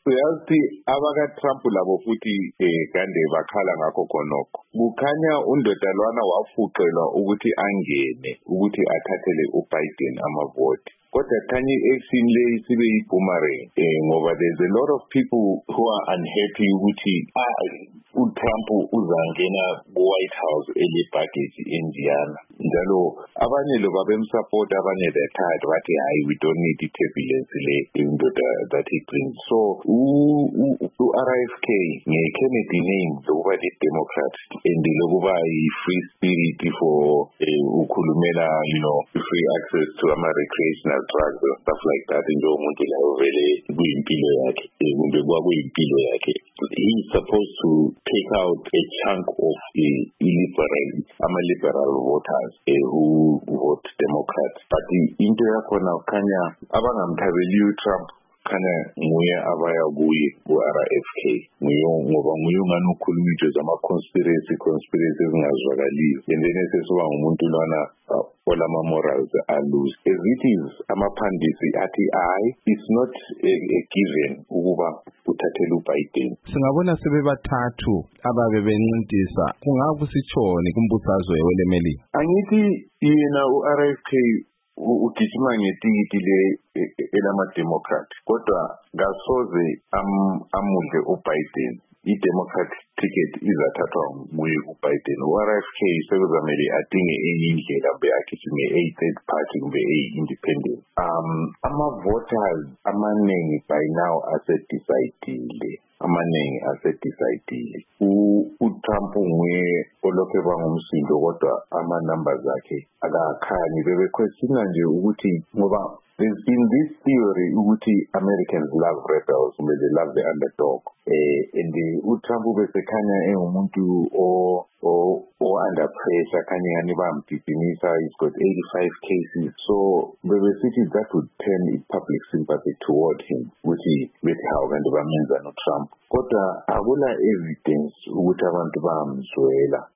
uyazi abaka-Trump labo futhi kande bakhala ngakho khonokho. Kukhanya undodalwana wafuqelwa ukuthi angene ukuthi athathele uBiden amavoti. Kodwa khanye i-action le sibe yi-boomerang ngoba there's a lot of people who are unhappy ukuthi uTrump uzangena ku-White House ele-baggage endiyana. Njalo abanye lo babemsupport, abanye they're tired bathi hayi, we don't need i-turbulence le indoda that he brings. So u-RFK nge-Kennedy name lokuba li-Democrat and lokuba yi-free spirit for ukhulumela free access to ama-recreational drugs and stuff like that. Njengomuntu layo vele kuyimpilo yakhe kumbe kwakuyimpilo yakhe. He's supposed to take out a chunk of ama-liberal voters who vote Democrat. But into yakhona khanya abangamthabeli uTrump khanya nguye abaya kuye ku-RFK ngoba nguye ungani ukhuluma into zama-conspiracy ezingazwakaliyo, and then esesiba ngumuntu lwana olama-morals alose. As it is, amaphandisi athi it's not a given ukuba uthathele uBiden. Singabona sebebathathu ababe bencintisa, kungakusitshoni kumbusazwe weLemelika? Angithi yena u-RFK ugijima ngetikiti elama-Democrat, kodwa ngasoze amudle uBiden. I-Democrat ticket izathathwa nguye uBiden. U-RFK sekuzamele adinge enye indlela kumbe agijime third party kumbe independent. Ama-voters amaningi by now asedecidile. uTrump nguye olokhe bangumsindo, kodwa ama-numbers akhe akakhanyi. Bebequestiona nje ukuthi ngoba there's been this theory ukuthi Americans love rebels, they love the underdog. And uTrump besekhanya engumuntu under pressure, khanya ngani bamgijimisa. He's got 85 cases. So bebesithi that would turn public sympathy toward him, ukuthi bethi hawu kanti bamenza noTrump. Kodwa akula evidence ukuthi abantu bamzwela